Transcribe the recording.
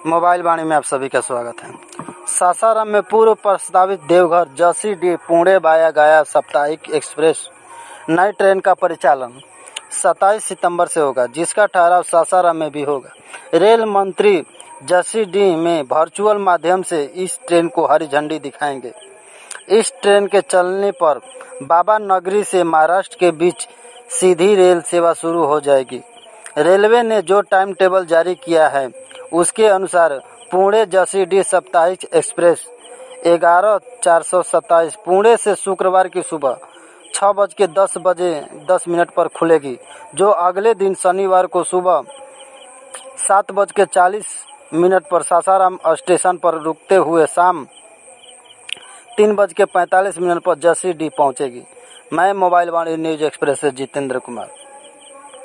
Mobile वाणी में आप सभी का स्वागत है। सासाराम में पूर्व प्रस्तावित देवघर जसीडीह पुणे वाया गया साप्ताहिक एक्सप्रेस नई ट्रेन का परिचालन 27 सितंबर से होगा, जिसका ठहराव सासाराम में भी होगा। रेल मंत्री जसीडीह में वर्चुअल माध्यम से इस ट्रेन को हरी झंडी दिखाएंगे। इस ट्रेन के चलने पर बाबा नगरी से महाराष्ट्र के बीच सीधी रेल सेवा शुरू हो जाएगी। रेलवे ने जो टाइम टेबल जारी किया है उसके अनुसार पुणे जसीडीह साप्ताहिक एक्सप्रेस 11/427 पुणे से शुक्रवार की सुबह 6:10 पर खुलेगी, जो अगले दिन शनिवार को सुबह 7:40 पर सासाराम स्टेशन पर रुकते हुए शाम 3:45 पर जसीडीह पहुंचेगी। मैं मोबाइल वाणी न्यूज एक्सप्रेस से जितेंद्र कुमार।